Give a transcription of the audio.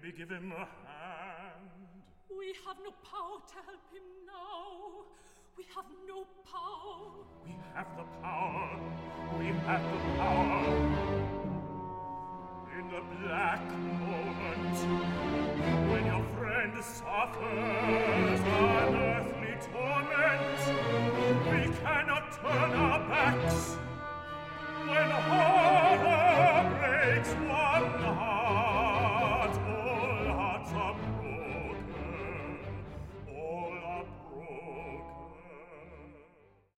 maybe give him a hand. We have no power to help him now. We have no power. We have the power. We have the power. In the black moment, when your friend suffers,